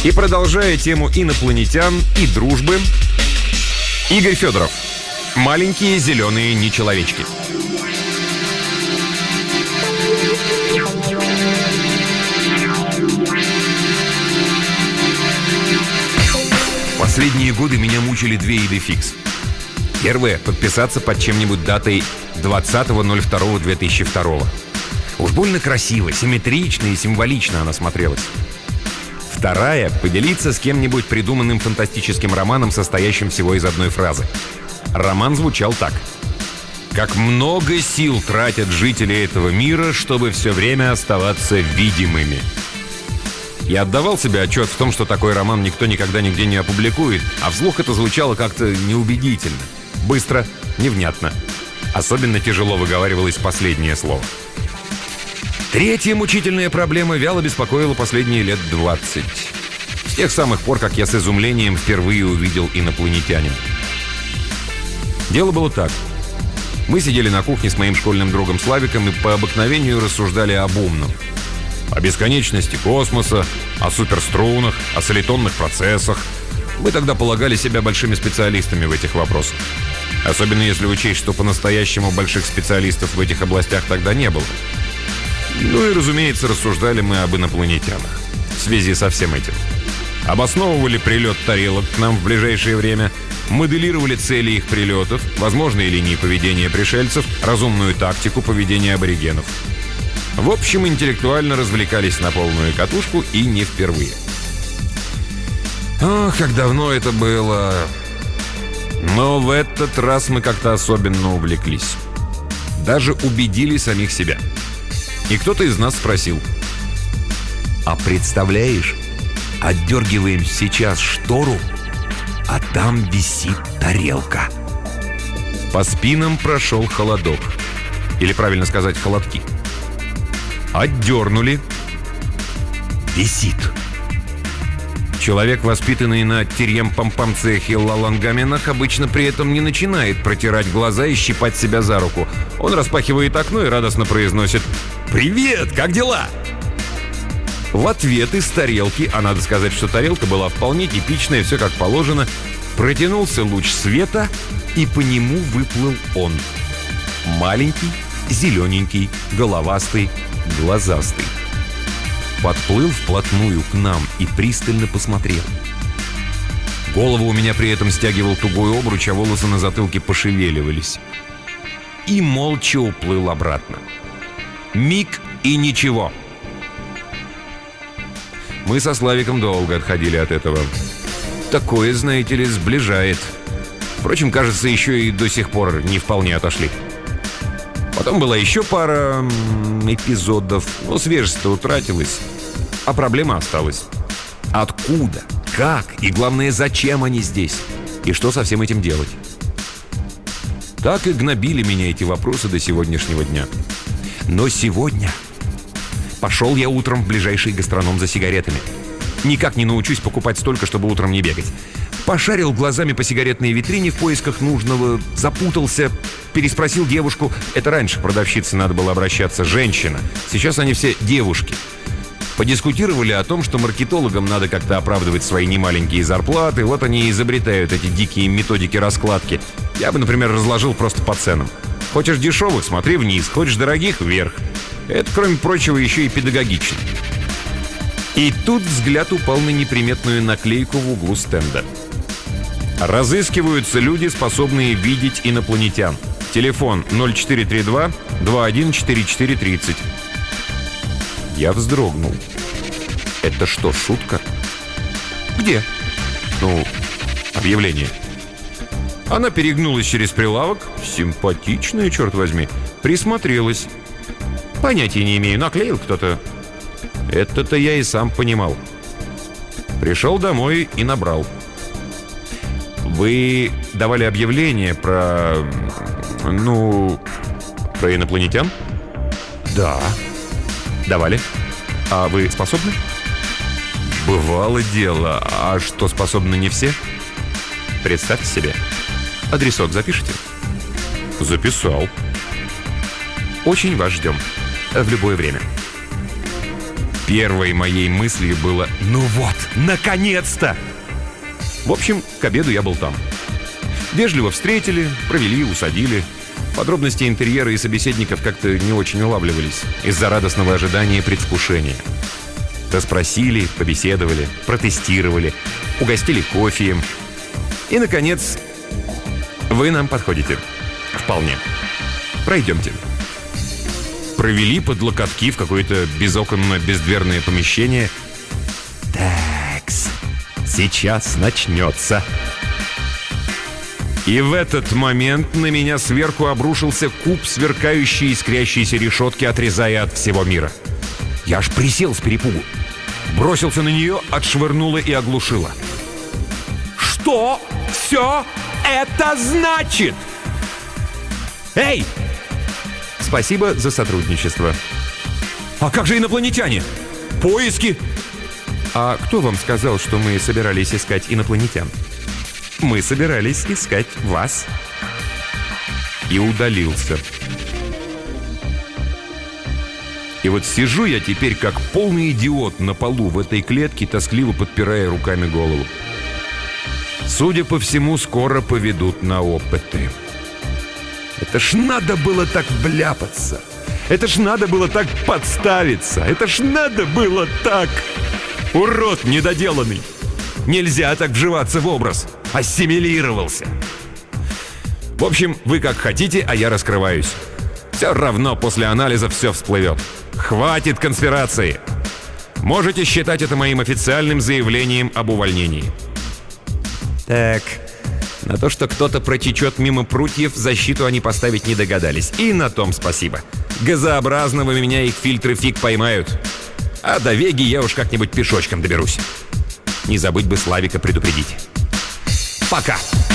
И продолжая тему инопланетян и дружбы, Игорь Федоров. «Маленькие зеленые нечеловечки». Последние годы меня мучили две идеи фикс. Первое — подписаться под чем-нибудь датой 20.02.2002. Уж больно красиво, симметрично и символично она смотрелась. Вторая — поделиться с кем-нибудь придуманным фантастическим романом, состоящим всего из одной фразы. Роман звучал так: «Как много сил тратят жители этого мира, чтобы все время оставаться видимыми». Я отдавал себе отчет в том, что такой роман никто никогда нигде не опубликует, а вслух это звучало как-то неубедительно. Быстро, невнятно. Особенно тяжело выговаривалось последнее слово. Третья мучительная проблема вяло беспокоила последние лет 20. С тех самых пор, как я с изумлением впервые увидел инопланетянина. Дело было так. Мы сидели на кухне с моим школьным другом Славиком и по обыкновению рассуждали об умном. О бесконечности космоса, о суперструнах, о солитонных процессах. Мы тогда полагали себя большими специалистами в этих вопросах. Особенно если учесть, что по-настоящему больших специалистов в этих областях тогда не было. Ну и, разумеется, рассуждали мы об инопланетянах в связи со всем этим. Обосновывали прилет тарелок к нам в ближайшее время, моделировали цели их прилетов, возможные линии поведения пришельцев, разумную тактику поведения аборигенов. В общем, интеллектуально развлекались на полную катушку и не впервые. Ох, как давно это было. Но в этот раз мы как-то особенно увлеклись. Даже убедили самих себя. И кто-то из нас спросил: «А представляешь, отдергиваем сейчас штору, а там висит тарелка». По спинам прошел холодок. Или, правильно сказать, холодки. Отдернули. Висит. Человек, воспитанный на терьем-пам-пам-цехе Лалангаменах, обычно при этом не начинает протирать глаза и щипать себя за руку. Он распахивает окно и радостно произносит: «Привет, как дела?» В ответ из тарелки, а надо сказать, что тарелка была вполне типичная, все как положено, протянулся луч света, и по нему выплыл он. Маленький, зелененький, головастый, глазастый. Подплыл вплотную к нам и пристально посмотрел. Голову у меня при этом стягивал тугой обруч, а волосы на затылке пошевеливались. И молча уплыл обратно. Миг и ничего. Мы со Славиком долго отходили от этого. Такое, знаете ли, сближает. Впрочем, кажется, еще и до сих пор не вполне отошли. Потом была еще пара эпизодов, но свежесть-то утратилась, а проблема осталась. Откуда, как и, главное, зачем они здесь? И что со всем этим делать? Так и гнобили меня эти вопросы до сегодняшнего дня. Но сегодня пошел я утром в ближайший гастроном за сигаретами. Никак не научусь покупать столько, чтобы утром не бегать. Пошарил глазами по сигаретной витрине в поисках нужного, запутался, переспросил девушку. Это раньше к продавщице надо было обращаться, женщина. Сейчас они все девушки. Подискутировали о том, что маркетологам надо как-то оправдывать свои немаленькие зарплаты. Вот они и изобретают эти дикие методики раскладки. Я бы, например, разложил просто по ценам. Хочешь дешевых — смотри вниз, хочешь дорогих — вверх. Это, кроме прочего, еще и педагогично. И тут взгляд упал на неприметную наклейку в углу стенда. Разыскиваются люди, способные видеть инопланетян. Телефон 0432-214430. Я вздрогнул. Это что, шутка? Где? Ну, объявление. Она перегнулась через прилавок. Симпатичная, черт возьми. Присмотрелась. Понятия не имею, наклеил кто-то. Это-то я и сам понимал. Пришел домой и набрал. Вы давали объявление про... про инопланетян? Да. Давали. А вы способны? Бывало дело. А что, способны не все? Представьте себе. Адресок запишите? Записал. Очень вас ждем. В любое время. Первой моей мыслью было: ну вот, наконец-то! В общем, к обеду я был там. Вежливо встретили, провели, усадили. Подробности интерьера и собеседников как-то не очень улавливались из-за радостного ожидания и предвкушения. Расспросили, побеседовали, протестировали, угостили кофеем. И, наконец, вы нам подходите. Вполне. Пройдемте. Провели под локотки в какое-то безоконно-бездверное помещение. Такс, сейчас начнется. И в этот момент на меня сверху обрушился куб сверкающей искрящейся решетки, отрезая от всего мира. Я аж присел с перепугу. Бросился на нее, отшвырнуло и оглушило. Что все это значит? Эй! Спасибо за сотрудничество. А как же инопланетяне? Поиски? А кто вам сказал, что мы собирались искать инопланетян? Мы собирались искать вас. И удалился. И вот сижу я теперь как полный идиот на полу в этой клетке, тоскливо подпирая руками голову. Судя по всему, скоро поведут на опыты. Это ж надо было так вляпаться. Это ж надо было так подставиться. Это ж надо было так. Урод недоделанный. Нельзя так вживаться в образ. Ассимилировался. В общем, вы как хотите, а я раскрываюсь. Все равно после анализа все всплывет. Хватит конспирации. Можете считать это моим официальным заявлением об увольнении. Так, на то, что кто-то протечет мимо прутьев, защиту они поставить не догадались. И на том спасибо. Газообразного меня их фильтры фиг поймают. А до Веги я уж как-нибудь пешочком доберусь. Не забыть бы Славика предупредить. Пока!